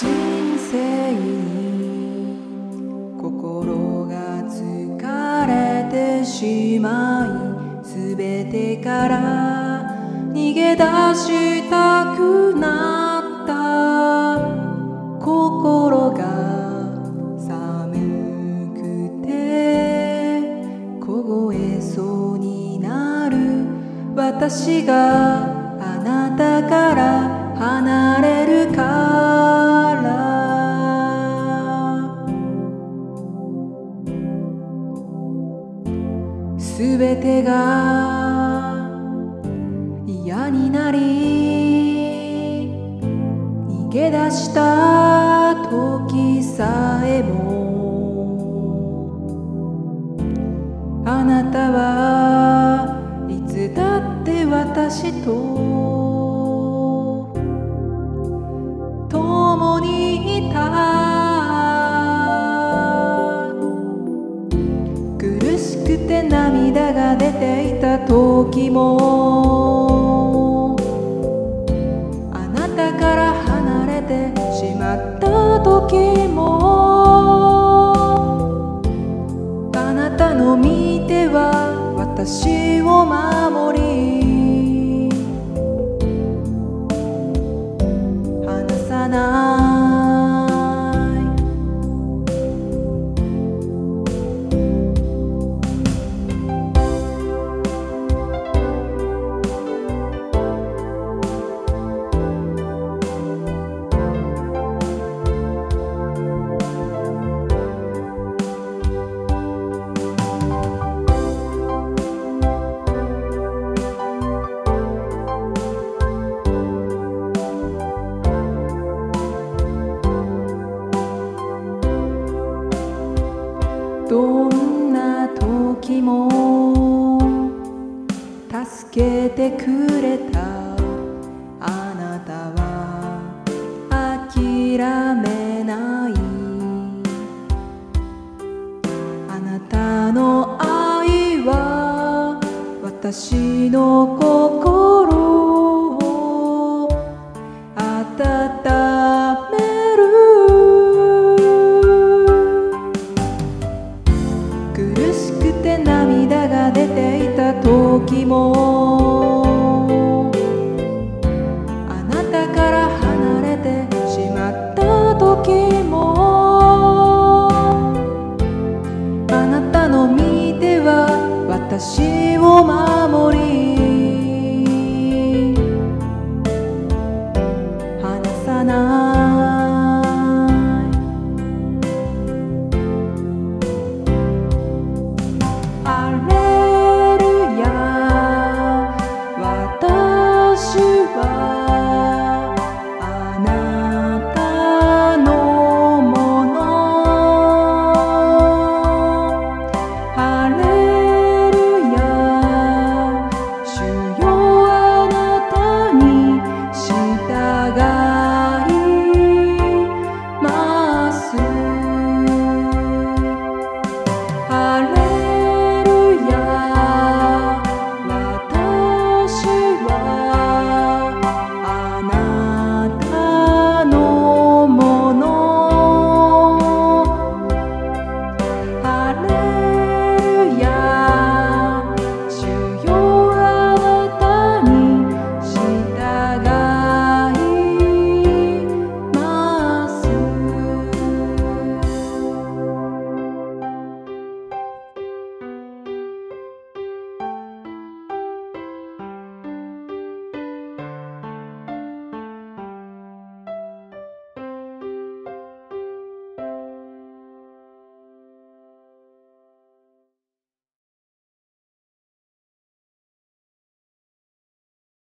人生に心が疲れてしまい、すべてから逃げ出したくなった。心が寒くて凍えそうになる私があなたから離れるから、すべてが嫌になり逃げ出した時さえも、あなたはいつだって私と共にいた。苦しくて涙が出ていた時も、あなたから離れてしまった時も、あなたの見ては私を守り離さない。どんな時も助けてくれたあなたは諦めない。あなたの愛は私の心